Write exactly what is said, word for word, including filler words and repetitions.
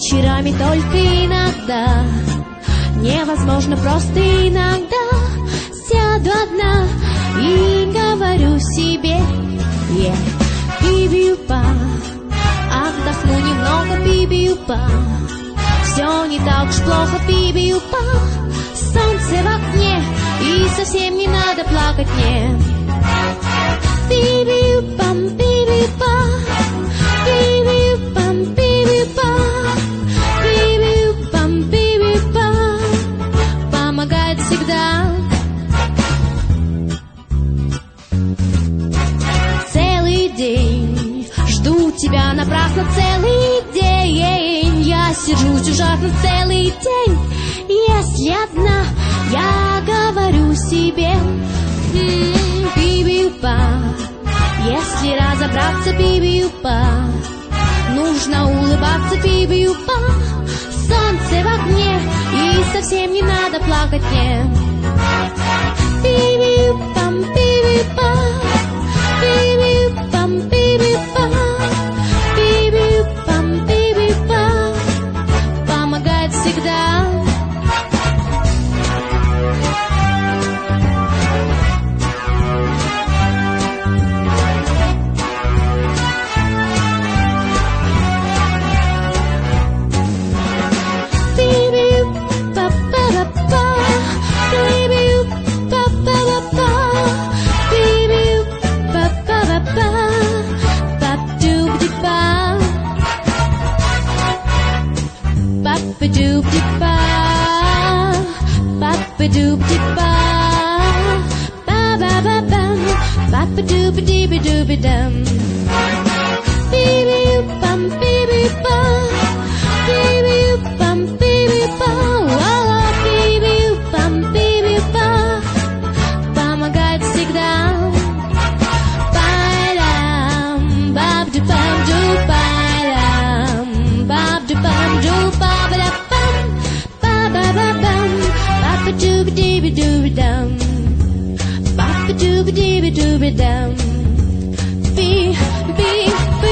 вечерами только иногда. Невозможно просто иногда. Сяду одна и говорю себе: yeah. Би-би-ю-па, отдохну немного, би-би-ю-па. Все не так уж плохо, би-би-ю-па. Солнце в окне, и совсем не надо плакать мне. Би-би-ю-пам, би-би-ю-па, би-би-ю-пам, би-би-ю-па, би-би-ю-пам, би-би-ю-па. Помогает всегда. Целый день жду тебя напрасно, целый день. Я сижусь ужасно целый день. Если одна, я говорю себе: би-би-ю-па. Если разобраться, би-би-ю-па, нужно улыбаться, би-би-ю-па. Солнце в окне, и совсем не надо плакать мне. Би-би-ю-пам, би-би-ю-па, би-би-ю-пам, би-би-ю-па, би-би-ю-пам, би-би-ю-па. Помогает всегда. Ba-ba-doop-de-ba, ba-ba-doop-de-ba, ba-ba-ba-bum, ba-ba-doop-a-dee-ba-doop-a-dum. Be-be-oop-bum, be-be-oop-bum, be-be-oop-bum, be-be-oop-bum, oh, be-be-oop-bum, be-be-oop-bum. Помогает всегда. Ba-dum, ba-ba-doop-bum-doop-ba-dum, ba-ba-doop-bum-doop-ba-ba-da-bum, ba-ba-ba-bum, ba-ba-doop-a-dee-ba-doop-a-dum, ba-ba-doop-a-dee-ba-doop-a-dum. Be, be, be.